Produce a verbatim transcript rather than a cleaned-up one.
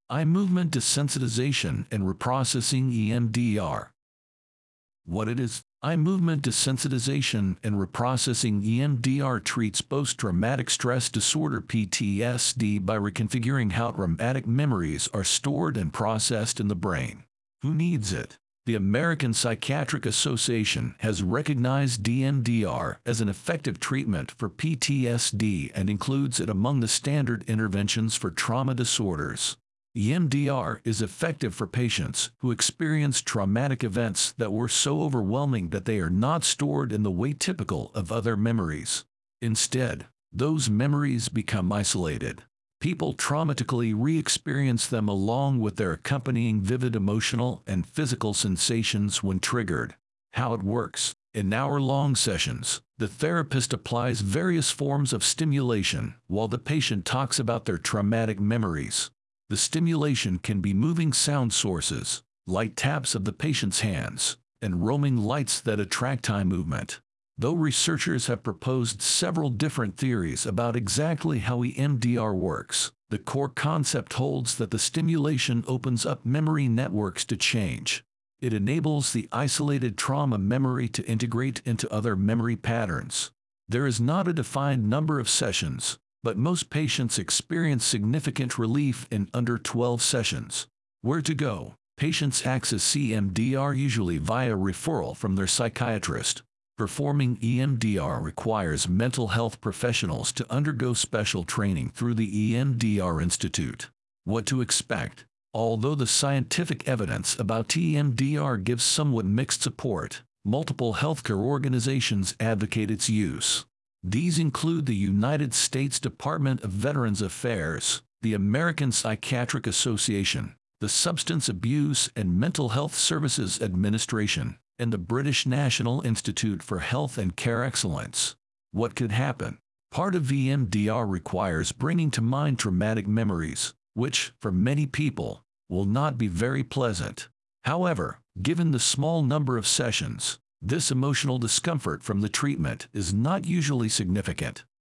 Eye movement desensitization and reprocessing E M D R. What it is? Eye movement desensitization and reprocessing E M D R treats post-traumatic stress disorder P T S D by reconfiguring how traumatic memories are stored and processed in the brain. Who needs it? The American Psychiatric Association has recognized E M D R as an effective treatment for P T S D and includes it among the standard interventions for trauma disorders. E M D R is effective for patients who experience traumatic events that were so overwhelming that they are not stored in the way typical of other memories. Instead, those memories become isolated. People traumatically re-experience them along with their accompanying vivid emotional and physical sensations when triggered. How it works. In hour-long sessions, the therapist applies various forms of stimulation while the patient talks about their traumatic memories. The stimulation can be moving sound sources, light taps of the patient's hands, and roaming lights that attract eye movement. Though researchers have proposed several different theories about exactly how E M D R works, the core concept holds that the stimulation opens up memory networks to change. It enables the isolated trauma memory to integrate into other memory patterns. There is not a defined number of sessions, but most patients experience significant relief in under twelve sessions. Where to go? Patients access E M D R usually via referral from their psychiatrist. Performing E M D R requires mental health professionals to undergo special training through the E M D R Institute. What to expect? Although the scientific evidence about E M D R gives somewhat mixed support, multiple healthcare organizations advocate its use. These include the United States Department of Veterans Affairs, the American Psychiatric Association, the Substance Abuse and Mental Health Services Administration, and the British National Institute for Health and Care Excellence. What could happen? Part of E M D R requires bringing to mind traumatic memories, which, for many people, will not be very pleasant. However, given the small number of sessions, this emotional discomfort from the treatment is not usually significant.